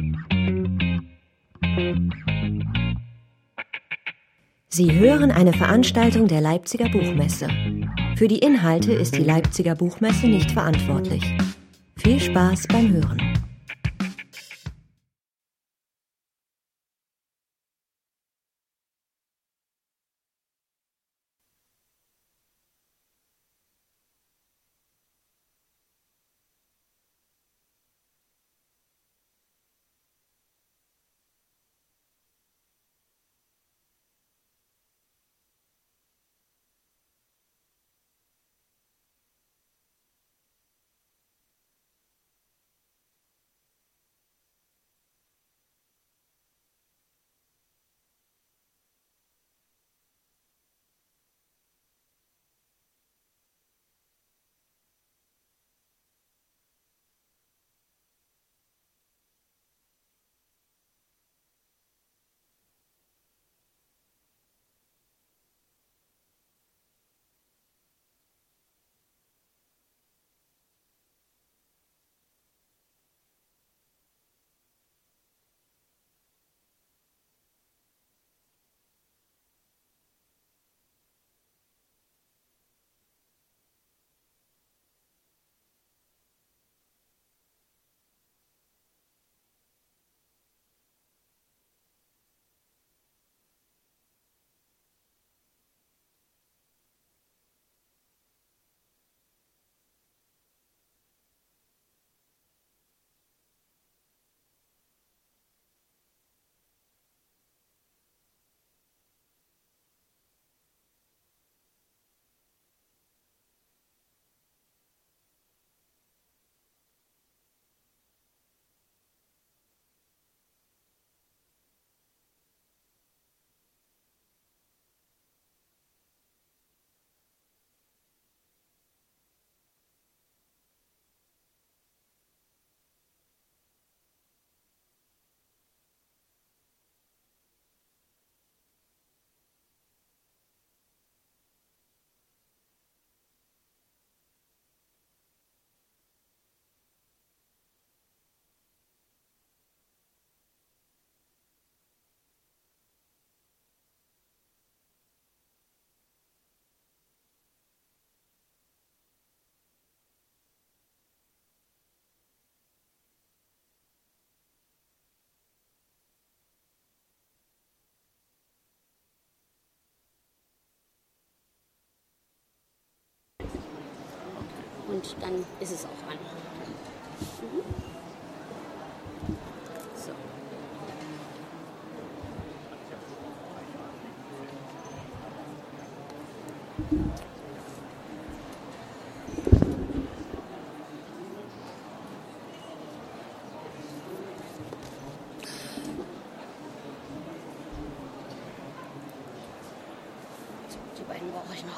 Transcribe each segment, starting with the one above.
Sie hören eine Veranstaltung der Leipziger Buchmesse. Für die Inhalte ist die Leipziger Buchmesse nicht verantwortlich. Viel Spaß beim Hören. Und dann ist es auch an. So. Die beiden brauche ich noch.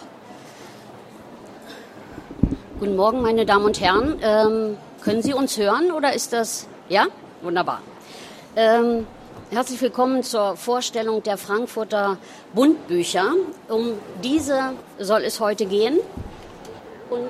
Guten Morgen, meine Damen und Herren. Können Sie uns hören oder ist das... Ja? Wunderbar. Herzlich willkommen zur Vorstellung der Frankfurter Bundbücher. Um diese soll es heute gehen. Und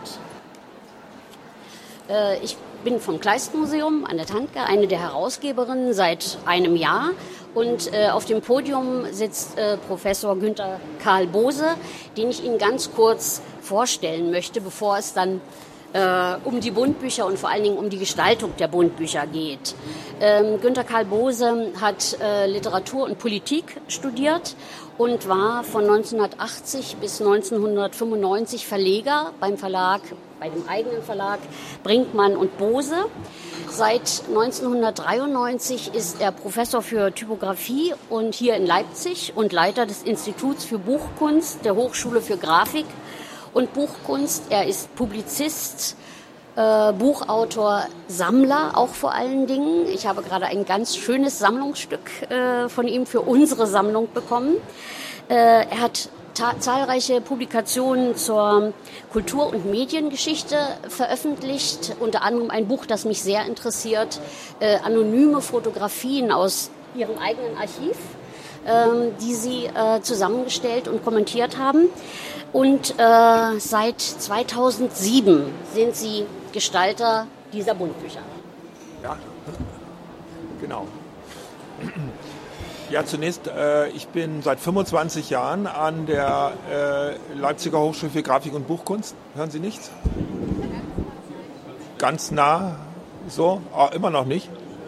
ich bin vom Kleist-Museum an der Tantke, eine der Herausgeberinnen seit einem Jahr. Und auf dem Podium sitzt Professor Günter Karl Bose, den ich Ihnen ganz kurz vorstellen möchte, bevor es dann um die Bundbücher und vor allen Dingen um die Gestaltung der Bundbücher geht. Günter Karl Bose hat Literatur und Politik studiert und war von 1980 bis 1995 Verleger beim dem eigenen Verlag Brinkmann und Bose. Seit 1993 ist er Professor für Typografie und hier in Leipzig und Leiter des Instituts für Buchkunst der Hochschule für Grafik und Buchkunst. Er ist Publizist, Buchautor, Sammler auch vor allen Dingen. Ich habe gerade ein ganz schönes Sammlungsstück von ihm für unsere Sammlung bekommen. Er hat zahlreiche Publikationen zur Kultur- und Mediengeschichte veröffentlicht, unter anderem ein Buch, das mich sehr interessiert, anonyme Fotografien aus ihrem eigenen Archiv, die Sie zusammengestellt und kommentiert haben. Und seit 2007 sind Sie Gestalter dieser Bundbücher. Ja, Genau. Ja, zunächst, ich bin seit 25 Jahren an der Leipziger Hochschule für Grafik und Buchkunst. Hören Sie nichts? Ganz nah, so, immer noch nicht.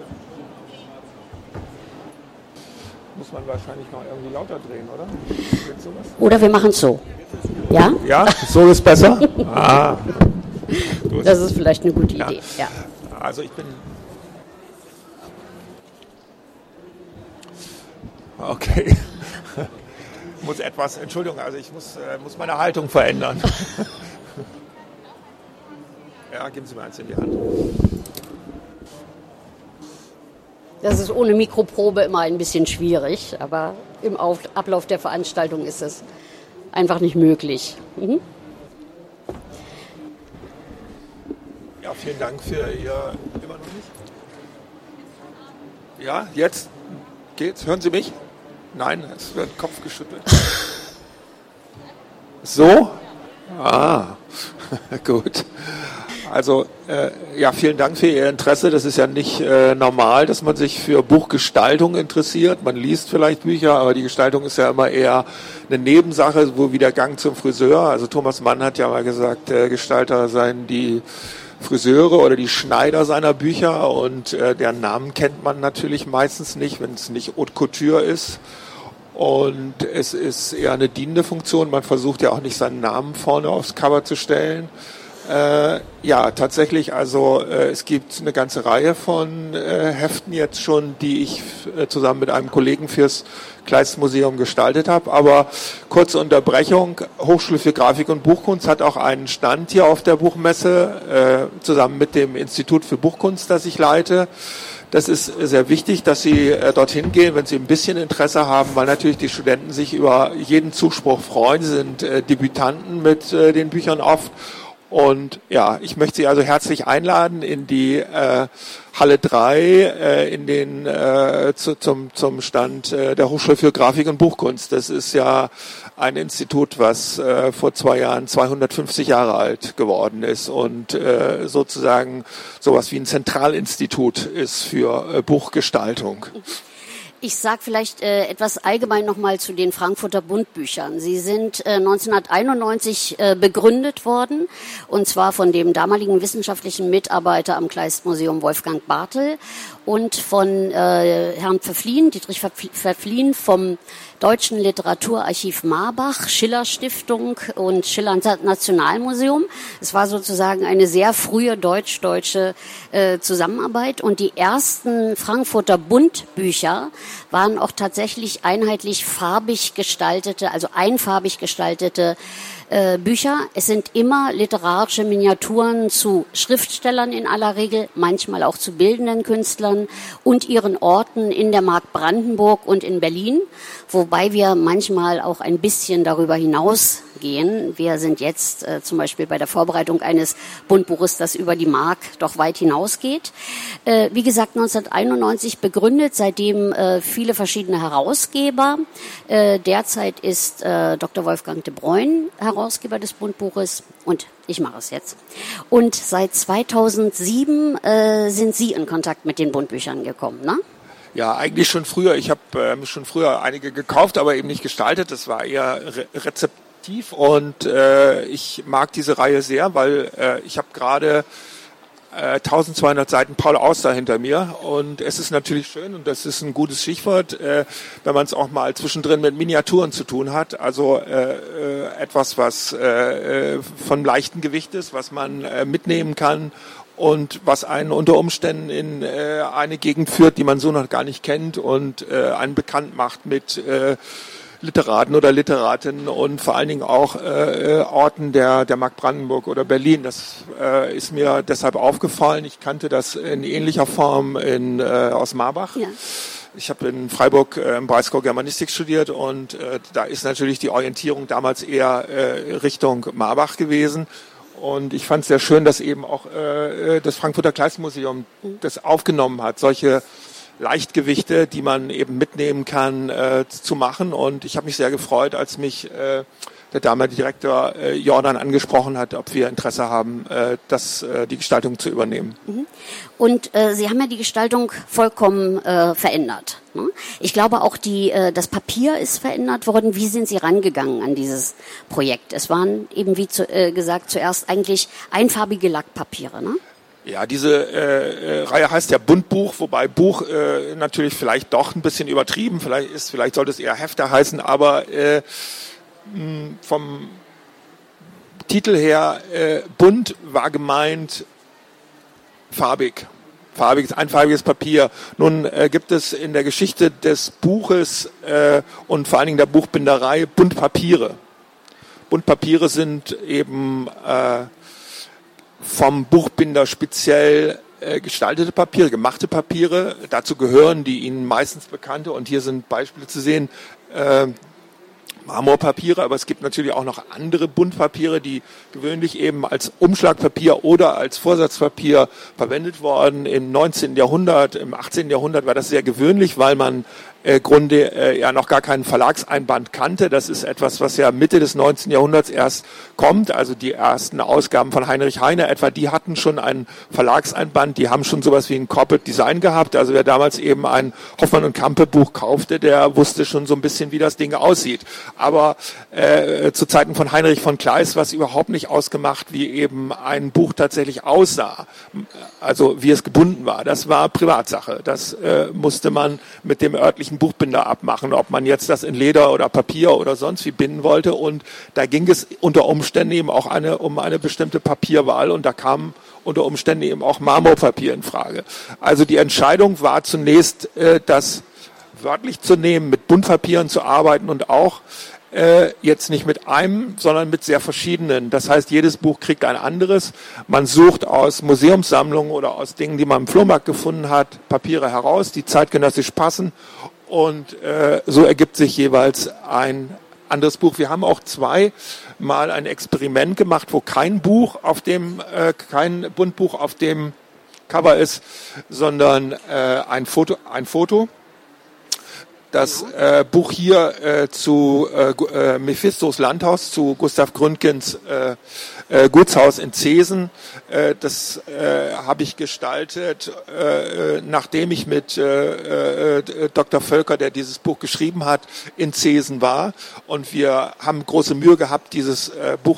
Muss man wahrscheinlich noch irgendwie lauter drehen, oder? Geht sowas? Oder wir machen es so. Ja? Ja, so ist besser? Das ist vielleicht eine gute Idee. Ja. Also ich bin... Okay. Muss etwas, Entschuldigung, also ich muss meine Haltung verändern. Ja, geben Sie mir eins in die Hand. Das ist ohne Mikroprobe immer ein bisschen schwierig, aber im Ablauf der Veranstaltung ist es einfach nicht möglich. Mhm. Ja, vielen Dank für Ihr... Immer noch nicht? Ja, jetzt geht's. Hören Sie mich? Nein, es wird Kopf geschüttelt. So? Gut. Also, ja, vielen Dank für Ihr Interesse. Das ist ja nicht normal, dass man sich für Buchgestaltung interessiert. Man liest vielleicht Bücher, aber die Gestaltung ist ja immer eher eine Nebensache, wo wie der Gang zum Friseur. Also Thomas Mann hat ja mal gesagt, Gestalter seien die Friseure oder die Schneider seiner Bücher und deren Namen kennt man natürlich meistens nicht, wenn es nicht Haute Couture ist. Und es ist eher eine dienende Funktion. Man versucht ja auch nicht seinen Namen vorne aufs Cover zu stellen. Ja, tatsächlich, also es gibt eine ganze Reihe von Heften jetzt schon, die ich zusammen mit einem Kollegen fürs Kleistmuseum gestaltet habe. Aber kurze Unterbrechung, Hochschule für Grafik und Buchkunst hat auch einen Stand hier auf der Buchmesse, zusammen mit dem Institut für Buchkunst, das ich leite. Das ist sehr wichtig, dass Sie dorthin gehen, wenn Sie ein bisschen Interesse haben, weil natürlich die Studenten sich über jeden Zuspruch freuen. Sie sind Debütanten mit den Büchern oft. Und ja, ich möchte Sie also herzlich einladen in die Halle 3, zum Stand der Hochschule für Grafik und Buchkunst. Das ist ja ein Institut, was vor 2 Jahren 250 Jahre alt geworden ist und sozusagen sowas wie ein Zentralinstitut ist für Buchgestaltung. Ich sage vielleicht etwas allgemein nochmal zu den Frankfurter Bundbüchern. Sie sind 1991 begründet worden, und zwar von dem damaligen wissenschaftlichen Mitarbeiter am Kleistmuseum Wolfgang Bartel und von Herrn Pfäfflin, Dietrich Pfäfflin vom Deutschen Literaturarchiv Marbach, Schiller Stiftung und Schiller Nationalmuseum. Es war sozusagen eine sehr frühe deutsch-deutsche Zusammenarbeit, und die ersten Frankfurter Bundbücher waren auch tatsächlich einheitlich farbig gestaltete, also einfarbig gestaltete Bücher. Es sind immer literarische Miniaturen zu Schriftstellern in aller Regel, manchmal auch zu bildenden Künstlern und ihren Orten in der Mark Brandenburg und in Berlin, wobei wir manchmal auch ein bisschen darüber hinausgehen. Wir sind jetzt zum Beispiel bei der Vorbereitung eines Bundbuches, das über die Mark doch weit hinausgeht. Wie gesagt, 1991 begründet, seitdem viele verschiedene Herausgeber. Derzeit ist Dr. Wolfgang de Bruyn Herausgeber des Bundbuches, und ich mache es jetzt. Und seit 2007 sind Sie in Kontakt mit den Bundbüchern gekommen, ne? Ja, eigentlich schon früher. Ich habe schon früher einige gekauft, aber eben nicht gestaltet. Das war eher rezeptiv, und ich mag diese Reihe sehr, weil ich habe gerade 1200 Seiten Paul Auster hinter mir, und es ist natürlich schön, und das ist ein gutes Stichwort, wenn man es auch mal zwischendrin mit Miniaturen zu tun hat, also etwas, was von leichtem Gewicht ist, was man mitnehmen kann und was einen unter Umständen in eine Gegend führt, die man so noch gar nicht kennt, und einen bekannt macht mit Literaten oder Literatinnen und vor allen Dingen auch Orten der Mark Brandenburg oder Berlin. Das ist mir deshalb aufgefallen. Ich kannte das in ähnlicher Form aus Marbach. Ja. Ich habe in Freiburg im Breisgau Germanistik studiert, und da ist natürlich die Orientierung damals eher Richtung Marbach gewesen. Und ich fand es sehr schön, dass eben auch das Frankfurter Kleistmuseum das aufgenommen hat, solche Leichtgewichte, die man eben mitnehmen kann, zu machen. Und ich habe mich sehr gefreut, als mich der der damalige Direktor Jordan angesprochen hat, ob wir Interesse haben, die Gestaltung zu übernehmen. Und Sie haben ja die Gestaltung vollkommen verändert. Ne? Ich glaube auch das Papier ist verändert worden. Wie sind Sie rangegangen an dieses Projekt? Es waren eben, wie gesagt, zuerst eigentlich einfarbige Lackpapiere, ne? Ja, diese Reihe heißt ja Buntbuch, wobei Buch natürlich vielleicht doch ein bisschen übertrieben, vielleicht sollte es eher Hefte heißen, aber vom Titel her bunt war gemeint einfarbiges Papier. Nun gibt es in der Geschichte des Buches und vor allen Dingen der Buchbinderei Buntpapiere. Buntpapiere sind eben vom Buchbinder speziell gestaltete Papiere, gemachte Papiere. Dazu gehören die Ihnen meistens bekannte, und hier sind Beispiele zu sehen, Marmorpapiere, aber es gibt natürlich auch noch andere Buntpapiere, die gewöhnlich eben als Umschlagpapier oder als Vorsatzpapier verwendet worden. Im 19. Jahrhundert, im 18. Jahrhundert war das sehr gewöhnlich, weil man Grunde ja noch gar keinen Verlagseinband kannte. Das ist etwas, was ja Mitte des 19. Jahrhunderts erst kommt. Also die ersten Ausgaben von Heinrich Heine etwa, die hatten schon einen Verlagseinband, die haben schon sowas wie ein Corporate Design gehabt. Also wer damals eben ein Hoffmann und Campe Buch kaufte, der wusste schon so ein bisschen, wie das Ding aussieht. Aber zu Zeiten von Heinrich von Kleist war es überhaupt nicht ausgemacht, wie eben ein Buch tatsächlich aussah. Also wie es gebunden war. Das war Privatsache. Das musste man mit dem örtlichen Buchbinder abmachen, ob man jetzt das in Leder oder Papier oder sonst wie binden wollte. Und da ging es unter Umständen eben auch um eine bestimmte Papierwahl, und da kam unter Umständen eben auch Marmorpapier in Frage. Also die Entscheidung war zunächst, das wörtlich zu nehmen, mit Buntpapieren zu arbeiten und auch jetzt nicht mit einem, sondern mit sehr verschiedenen. Das heißt, jedes Buch kriegt ein anderes. Man sucht aus Museumssammlungen oder aus Dingen, die man im Flohmarkt gefunden hat, Papiere heraus, die zeitgenössisch passen, und so ergibt sich jeweils ein anderes Buch. Wir haben auch zweimal ein Experiment gemacht, wo kein Buntbuch auf dem Cover ist, sondern ein Foto. Das Buch hier zu Mephistos Landhaus, zu Gustav Gründgens Gutshaus in Zesen, das habe ich gestaltet, nachdem ich mit Dr. Völker, der dieses Buch geschrieben hat, in Zesen war. Und wir haben große Mühe gehabt, dieses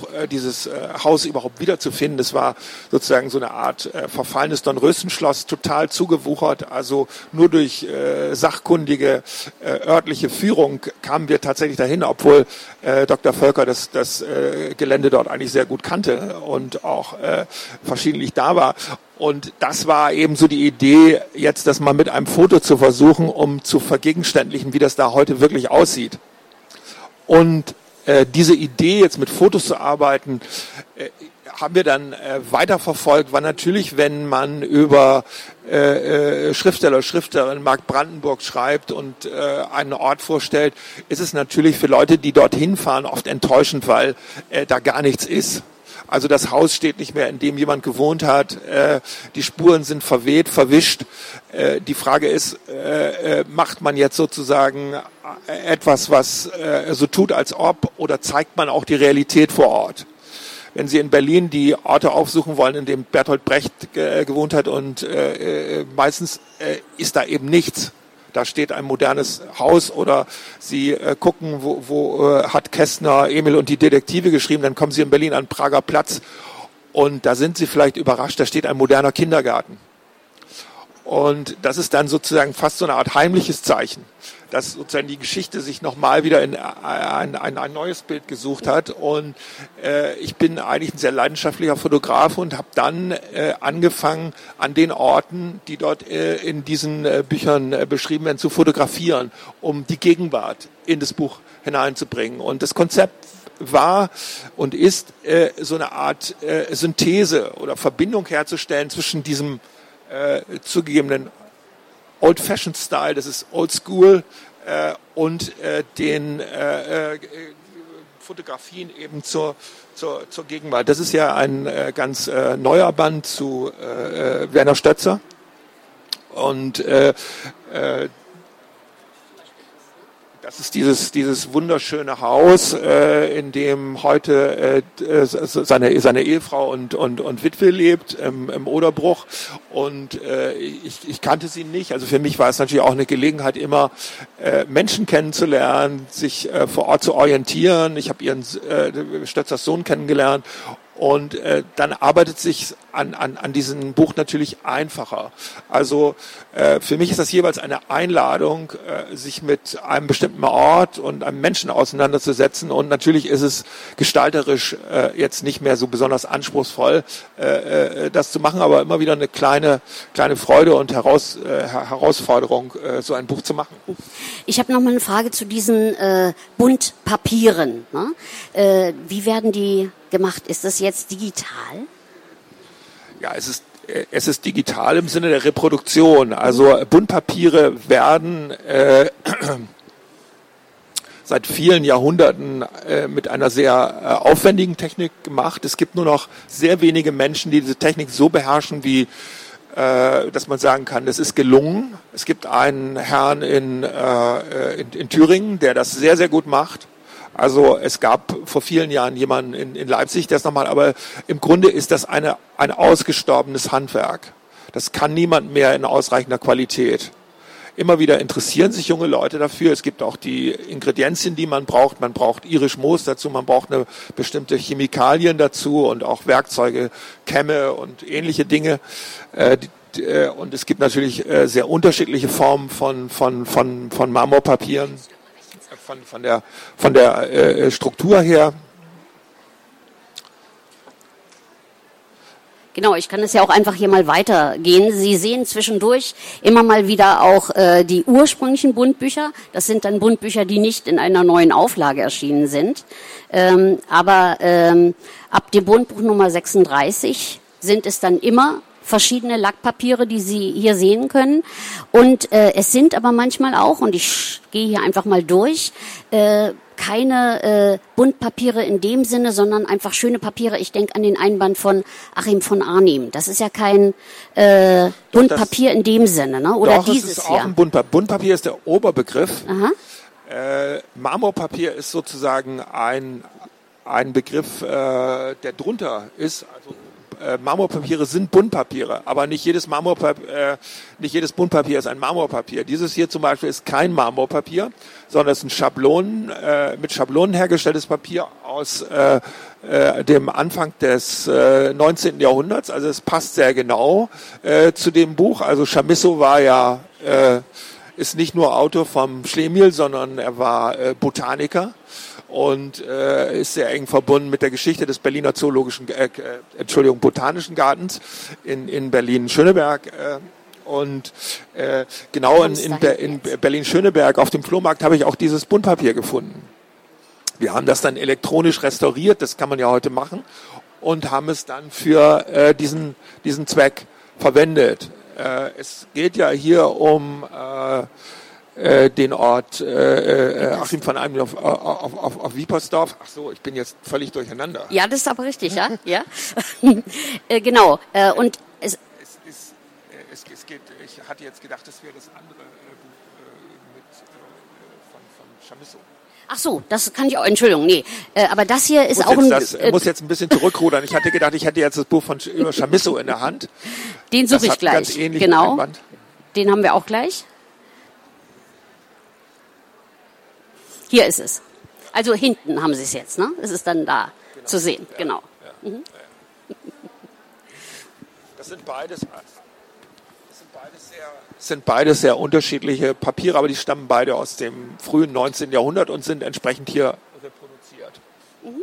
Haus überhaupt wiederzufinden. Es war sozusagen so eine Art verfallenes Dornröschenschloss, total zugewuchert. Also nur durch sachkundige örtliche Führung kamen wir tatsächlich dahin, obwohl Dr. Völker das Gelände dort eigentlich sehr gut kannte und auch verschiedentlich da war. Und das war eben so die Idee, jetzt das mal mit einem Foto zu versuchen, um zu vergegenständlichen, wie das da heute wirklich aussieht. Und diese Idee, jetzt mit Fotos zu arbeiten, haben wir dann weiterverfolgt, war natürlich, wenn man über Schriftstellerin Mark Brandenburg schreibt und einen Ort vorstellt, ist es natürlich für Leute, die dorthin fahren, oft enttäuschend, weil da gar nichts ist. Also das Haus steht nicht mehr, in dem jemand gewohnt hat. Die Spuren sind verweht, verwischt. Die Frage ist, macht man jetzt sozusagen etwas, was so tut, als ob, oder zeigt man auch die Realität vor Ort? Wenn Sie in Berlin die Orte aufsuchen wollen, in dem Bertolt Brecht gewohnt hat, und meistens ist da eben nichts. Da steht ein modernes Haus, oder Sie gucken, wo hat Kästner Emil und die Detektive geschrieben, dann kommen Sie in Berlin an Prager Platz und da sind Sie vielleicht überrascht, da steht ein moderner Kindergarten. Und das ist dann sozusagen fast so eine Art heimliches Zeichen, dass sozusagen die Geschichte sich nochmal wieder in ein neues Bild gesucht hat. Und ich bin eigentlich ein sehr leidenschaftlicher Fotograf und habe dann angefangen, an den Orten, die dort in diesen Büchern beschrieben werden, zu fotografieren, um die Gegenwart in das Buch hineinzubringen. Und das Konzept war und ist so eine Art Synthese oder Verbindung herzustellen zwischen diesem zugegebenen Old-Fashioned-Style, das ist Old School, und den Fotografien eben zur Gegenwart. Das ist ja ein ganz neuer Band zu Werner Stötzer. Und das Das ist dieses wunderschöne Haus, in dem heute seine Ehefrau und Witwe lebt, im Oderbruch. Und ich kannte sie nicht. Also für mich war es natürlich auch eine Gelegenheit, immer Menschen kennenzulernen, sich vor Ort zu orientieren. Ich habe ihren Stötzers Sohn kennengelernt. Und dann arbeitet sich an diesem Buch natürlich einfacher. Also für mich ist das jeweils eine Einladung, sich mit einem bestimmten Ort und einem Menschen auseinanderzusetzen. Und natürlich ist es gestalterisch jetzt nicht mehr so besonders anspruchsvoll, das zu machen, aber immer wieder eine kleine Freude und Herausforderung, so ein Buch zu machen. Ich habe noch mal eine Frage zu diesen Buntpapieren. Ne? Wie werden die gemacht? Ist das jetzt digital? Ja, es ist digital im Sinne der Reproduktion. Also Buntpapiere werden seit vielen Jahrhunderten mit einer sehr aufwendigen Technik gemacht. Es gibt nur noch sehr wenige Menschen, die diese Technik so beherrschen, wie dass man sagen kann, das ist gelungen. Es gibt einen Herrn in Thüringen, der das sehr, sehr gut macht. Also es gab vor vielen Jahren jemanden in Leipzig, der es nochmal, aber im Grunde ist das ein ausgestorbenes Handwerk. Das kann niemand mehr in ausreichender Qualität. Immer wieder interessieren sich junge Leute dafür. Es gibt auch die Ingredienzien, die man braucht. Man braucht Irisch Moos dazu, man braucht eine bestimmte Chemikalien dazu und auch Werkzeuge, Kämme und ähnliche Dinge. Und es gibt natürlich sehr unterschiedliche Formen von Marmorpapieren. Von der Struktur her. Genau, ich kann es ja auch einfach hier mal weitergehen. Sie sehen zwischendurch immer mal wieder auch die ursprünglichen Buntbücher. Das sind dann Buntbücher, die nicht in einer neuen Auflage erschienen sind. Aber ab dem Buntbuch Nummer 36 sind es dann immer verschiedene Lackpapiere, die Sie hier sehen können. Und es sind aber manchmal auch, und ich gehe hier einfach mal durch, keine Buntpapiere in dem Sinne, sondern einfach schöne Papiere. Ich denke an den Einband von Achim von Arnim. Das ist ja kein Buntpapier in dem Sinne, ne? Oder doch, dieses es ist hier. auch ein Buntpapier. Buntpapier ist der Oberbegriff. Aha. Marmorpapier ist sozusagen ein Begriff, der drunter ist. Also Marmorpapiere sind Buntpapiere, aber nicht jedes Buntpapier ist ein Marmorpapier. Dieses hier zum Beispiel ist kein Marmorpapier, sondern es ist ein mit Schablonen hergestelltes Papier aus dem Anfang des 19. Jahrhunderts. Also es passt sehr genau zu dem Buch. Also Chamisso war ist nicht nur Autor vom Schlemihl, sondern er war Botaniker. Und ist sehr eng verbunden mit der Geschichte des Berliner Botanischen Gartens in Berlin-Schöneberg. Und genau in Berlin-Schöneberg auf dem Flohmarkt habe ich auch dieses Buntpapier gefunden. Wir haben das dann elektronisch restauriert, das kann man ja heute machen, und haben es dann für diesen Zweck verwendet. Es geht ja hier um den Ort Achim von Arnim auf Wiepersdorf. Ach so, ich bin jetzt völlig durcheinander. Ja, das ist aber richtig, ja. Ja. Genau. Und es geht. Ich hatte jetzt gedacht, das wäre das andere Buch von Chamisso. Ach so, das kann ich auch. Entschuldigung, nee. Aber das hier ist auch Ich muss jetzt ein bisschen zurückrudern. Ich hatte gedacht, ich hätte jetzt das Buch über Chamisso in der Hand. Den suche ich gleich. Ganz ähnlich genau. Einband. Den haben wir auch gleich. Hier ist es. Also hinten haben Sie es jetzt, ne? Es ist dann da zu sehen, genau. Ja. Mhm. Das sind beides sehr unterschiedliche Papiere, aber die stammen beide aus dem frühen 19. Jahrhundert und sind entsprechend hier reproduziert. Mhm.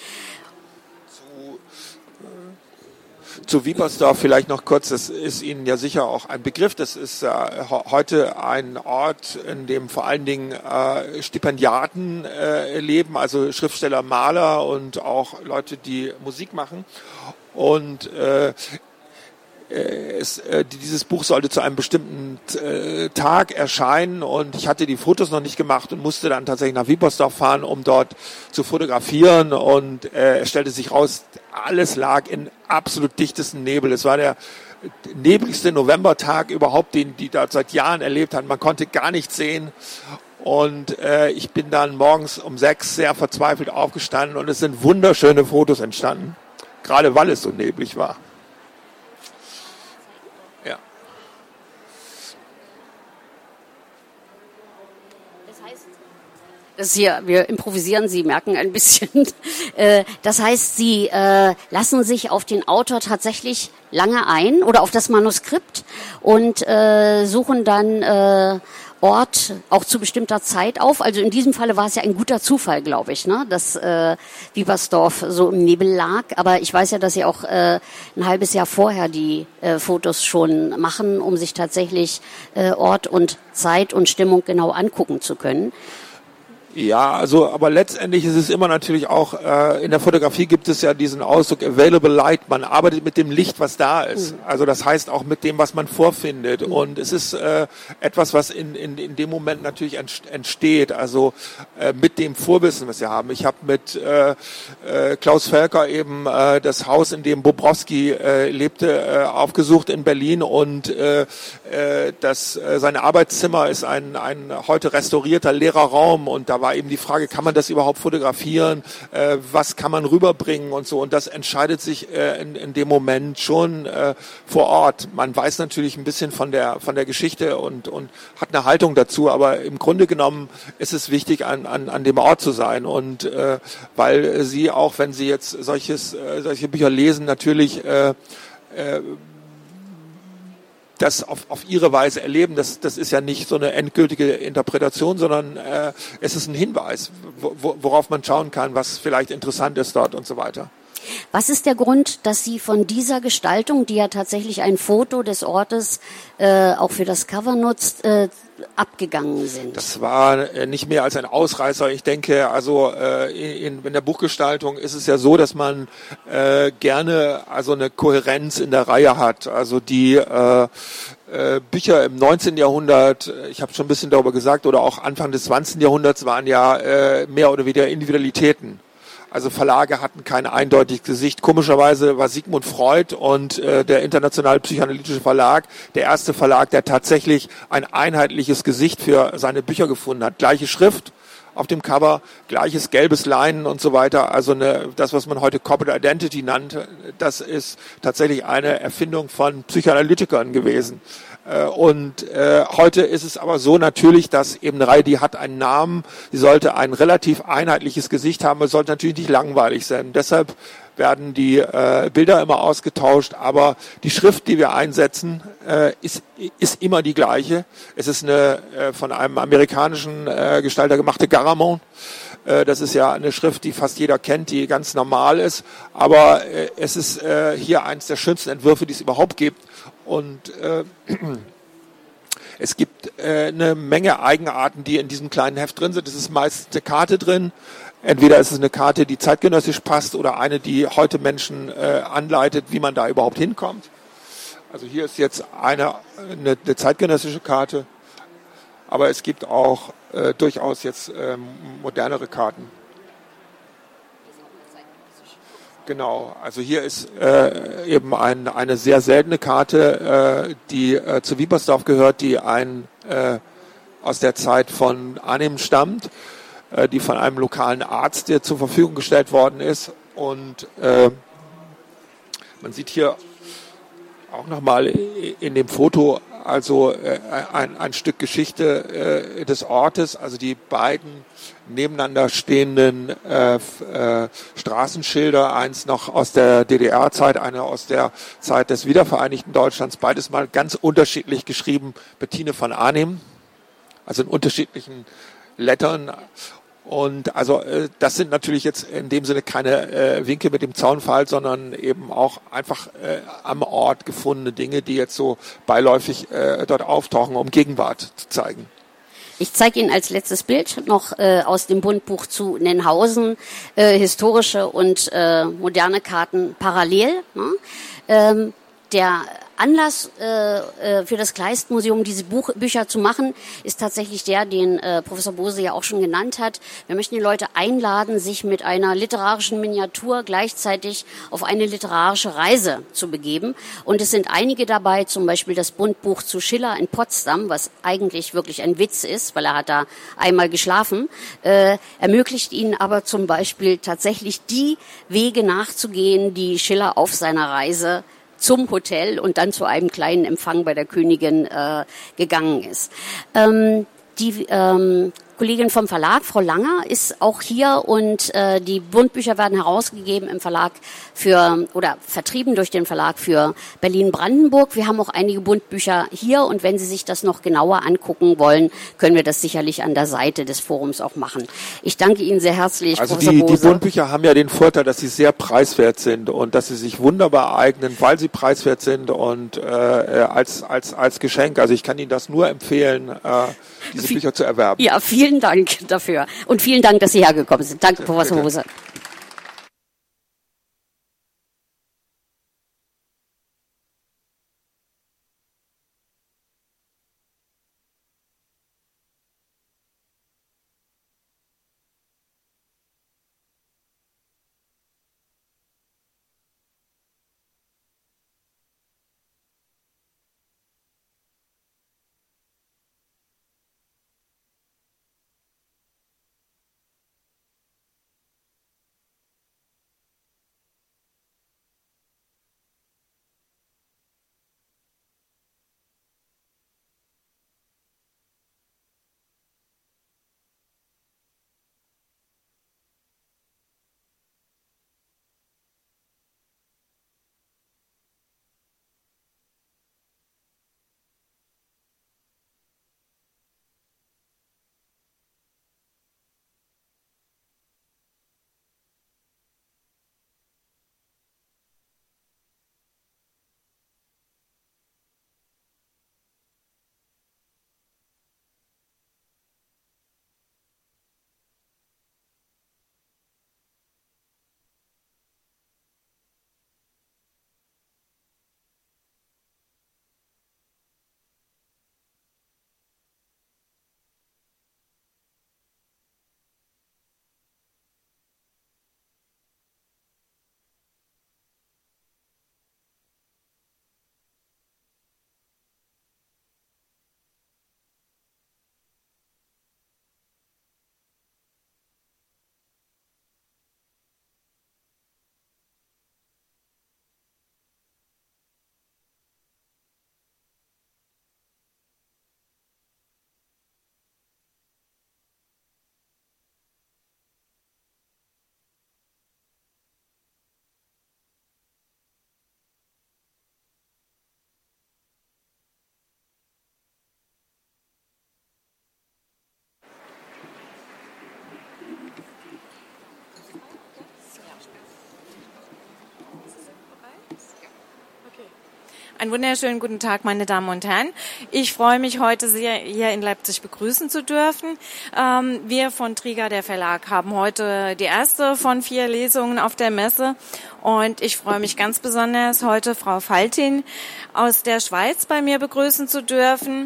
Zu Wiepersdorf vielleicht noch kurz, das ist Ihnen ja sicher auch ein Begriff. Das ist heute ein Ort, in dem vor allen Dingen Stipendiaten leben, also Schriftsteller, Maler und auch Leute, die Musik machen. Und dieses Buch sollte zu einem bestimmten Tag erscheinen und ich hatte die Fotos noch nicht gemacht und musste dann tatsächlich nach Wiepersdorf fahren, um dort zu fotografieren, und es stellte sich raus, alles lag in absolut dichtesten Nebel. Es war der nebligste Novembertag überhaupt, den die dort seit Jahren erlebt haben. Man konnte gar nichts sehen Und ich bin dann morgens um 6 sehr verzweifelt aufgestanden und es sind wunderschöne Fotos entstanden, gerade weil es so neblig war. Ja. Das hier, wir improvisieren, Sie merken ein bisschen. Das heißt, Sie lassen sich auf den Autor tatsächlich lange ein oder auf das Manuskript und suchen dann Ort auch zu bestimmter Zeit auf. Also in diesem Falle war es ja ein guter Zufall, glaube ich, ne, dass Wiebersdorf so im Nebel lag. Aber ich weiß ja, dass Sie auch ein halbes Jahr vorher die Fotos schon machen, um sich tatsächlich Ort und Zeit und Stimmung genau angucken zu können. Ja, also, aber letztendlich ist es immer natürlich auch, in der Fotografie gibt es ja diesen Ausdruck Available Light. Man arbeitet mit dem Licht, was da ist. Also das heißt auch mit dem, was man vorfindet. Und es ist etwas, was in dem Moment natürlich entsteht. Also mit dem Vorwissen, was wir haben. Ich habe mit Klaus Felker eben das Haus, in dem Bobrowski lebte, aufgesucht in Berlin. Und sein Arbeitszimmer ist ein heute restaurierter leerer Raum. Und da war eben die Frage, kann man das überhaupt fotografieren? Was kann man rüberbringen und so? Und das entscheidet sich in dem Moment schon vor Ort. Man weiß natürlich ein bisschen von der Geschichte und hat eine Haltung dazu, aber im Grunde genommen ist es wichtig, an dem Ort zu sein. Und weil Sie auch, wenn Sie jetzt solche Bücher lesen, natürlich das auf ihre Weise erleben, das ist ja nicht so eine endgültige Interpretation, sondern es ist ein Hinweis, worauf man schauen kann, was vielleicht interessant ist dort und so weiter. Was ist der Grund, dass Sie von dieser Gestaltung, die ja tatsächlich ein Foto des Ortes auch für das Cover nutzt, abgegangen sind? Das war nicht mehr als ein Ausreißer. Ich denke, also in der Buchgestaltung ist es ja so, dass man gerne also eine Kohärenz in der Reihe hat. Also die Bücher im 19. Jahrhundert, ich habe schon ein bisschen darüber gesagt, oder auch Anfang des 20. Jahrhunderts waren ja mehr oder weniger Individualitäten. Also Verlage hatten kein eindeutiges Gesicht. Komischerweise war Sigmund Freud und der Internationale Psychoanalytische Verlag der erste Verlag, der tatsächlich ein einheitliches Gesicht für seine Bücher gefunden hat. Gleiche Schrift auf dem Cover, gleiches gelbes Leinen und so weiter. Also das, was man heute Corporate Identity nannte, das ist tatsächlich eine Erfindung von Psychoanalytikern gewesen. Und heute ist es aber so natürlich, dass eben eine Reihe, die hat einen Namen, sie sollte ein relativ einheitliches Gesicht haben, es sollte natürlich nicht langweilig sein. Deshalb werden die Bilder immer ausgetauscht, aber die Schrift, die wir einsetzen, ist immer die gleiche. Es ist eine von einem amerikanischen Gestalter gemachte Garamond. Das ist ja eine Schrift, die fast jeder kennt, die ganz normal ist, aber es ist hier eines der schönsten Entwürfe, die es überhaupt gibt. Und es gibt eine Menge Eigenarten, die in diesem kleinen Heft drin sind. Es ist meist eine Karte drin. Entweder ist es eine Karte, die zeitgenössisch passt, oder eine, die heute Menschen anleitet, wie man da überhaupt hinkommt. Also hier ist jetzt eine zeitgenössische Karte, aber es gibt auch durchaus jetzt modernere Karten. Genau, also hier ist eben eine sehr seltene Karte, die zu Wiebersdorf gehört, die aus der Zeit von Arnhem stammt, die von einem lokalen Arzt zur Verfügung gestellt worden ist. Und man sieht hier auch nochmal in dem Foto also ein Stück Geschichte des Ortes, also die beiden nebeneinander stehenden Straßenschilder, eins noch aus der DDR-Zeit, eine aus der Zeit des wiedervereinigten Deutschlands, beides mal ganz unterschiedlich geschrieben, Bettine von Arnhem, also in unterschiedlichen Lettern. Und also das sind natürlich jetzt in dem Sinne keine Winke mit dem Zaunpfahl, sondern eben auch einfach am Ort gefundene Dinge, die jetzt so beiläufig dort auftauchen, um Gegenwart zu zeigen. Ich zeige Ihnen als letztes Bild noch aus dem Bundbuch zu Nennhausen historische und moderne Karten parallel. Ne? Der Anlass für das Kleist-Museum, diese Bücher zu machen, ist tatsächlich der, den Professor Bose ja auch schon genannt hat. Wir möchten die Leute einladen, sich mit einer literarischen Miniatur gleichzeitig auf eine literarische Reise zu begeben. Und es sind einige dabei, zum Beispiel das Bundbuch zu Schiller in Potsdam, was eigentlich wirklich ein Witz ist, weil er hat da einmal geschlafen, ermöglicht ihnen aber zum Beispiel tatsächlich die Wege nachzugehen, die Schiller auf seiner Reise zum Hotel und dann zu einem kleinen Empfang bei der Königin gegangen ist. Die Kollegin vom Verlag, Frau Langer, ist auch hier und die Bundbücher werden herausgegeben im Verlag oder vertrieben durch den Verlag für Berlin-Brandenburg. Wir haben auch einige Bundbücher hier und wenn Sie sich das noch genauer angucken wollen, können wir das sicherlich an der Seite des Forums auch machen. Ich danke Ihnen sehr herzlich, also Professor Bose. Die Bundbücher haben ja den Vorteil, dass sie sehr preiswert sind und dass sie sich wunderbar eignen, weil sie preiswert sind und als Geschenk. Also ich kann Ihnen das nur empfehlen, diese Bücher zu erwerben. Ja, vielen Dank dafür. Und vielen Dank, dass Sie hergekommen sind. Danke, Professor Bose. Einen wunderschönen guten Tag, meine Damen und Herren. Ich freue mich heute sehr, hier in Leipzig begrüßen zu dürfen. Wir von Trieger, der Verlag, haben heute die erste von 4 Lesungen auf der Messe. Und ich freue mich ganz besonders, heute Frau Faltin aus der Schweiz bei mir begrüßen zu dürfen.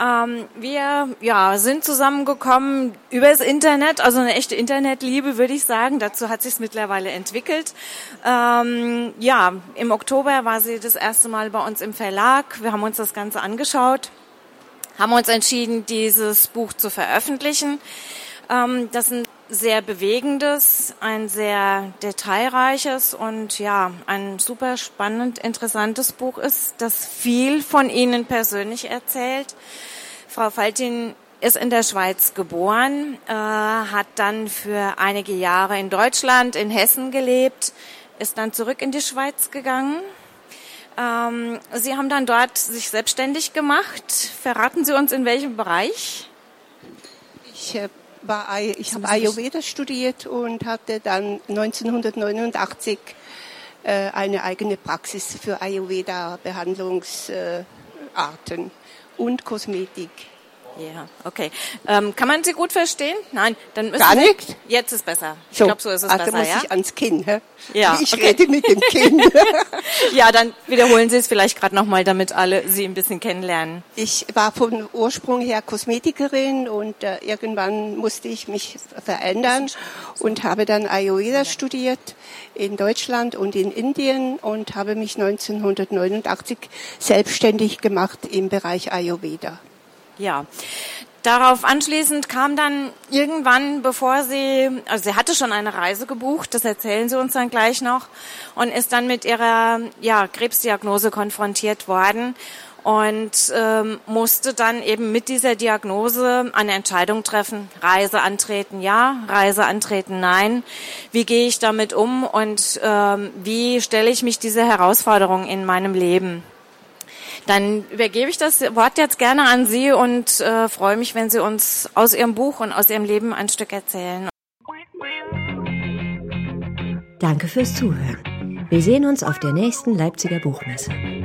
Wir sind zusammengekommen übers Internet, also eine echte Internetliebe, würde ich sagen. Dazu hat sich's mittlerweile entwickelt. Im Oktober war sie das erste Mal bei uns im Verlag. Wir haben uns das Ganze angeschaut, haben uns entschieden, dieses Buch zu veröffentlichen. Das ist ein sehr bewegendes, ein sehr detailreiches und ein super spannend, interessantes Buch ist, das viel von Ihnen persönlich erzählt. Frau Faltin ist in der Schweiz geboren, hat dann für einige Jahre in Deutschland, in Hessen gelebt, ist dann zurück in die Schweiz gegangen. Sie haben dann dort sich selbstständig gemacht. Verraten Sie uns, in welchem Bereich? Ich habe Ayurveda studiert und hatte dann 1989 eine eigene Praxis für Ayurveda-Behandlungsarten und Kosmetik. Ja, okay. Kann man Sie gut verstehen? Nein, dann müssen Gar nicht? Jetzt ist besser. Ich So, glaube, so ist es besser, muss ja? ich ans Kinn, hä? Ja, Ich okay. rede mit dem Kinn. Ja, dann wiederholen Sie es vielleicht gerade nochmal, damit alle Sie ein bisschen kennenlernen. Ich war vom Ursprung her Kosmetikerin und irgendwann musste ich mich verändern und habe dann Ayurveda studiert in Deutschland und in Indien und habe mich 1989 selbstständig gemacht im Bereich Ayurveda. Ja. Darauf anschließend kam dann irgendwann, bevor sie hatte schon eine Reise gebucht, das erzählen Sie uns dann gleich noch, und ist dann mit ihrer Krebsdiagnose konfrontiert worden und musste dann eben mit dieser Diagnose eine Entscheidung treffen. Reise antreten, ja, Reise antreten, nein. Wie gehe ich damit um und wie stelle ich mich dieser Herausforderung in meinem Leben? Dann übergebe ich das Wort jetzt gerne an Sie und freue mich, wenn Sie uns aus Ihrem Buch und aus Ihrem Leben ein Stück erzählen. Danke fürs Zuhören. Wir sehen uns auf der nächsten Leipziger Buchmesse.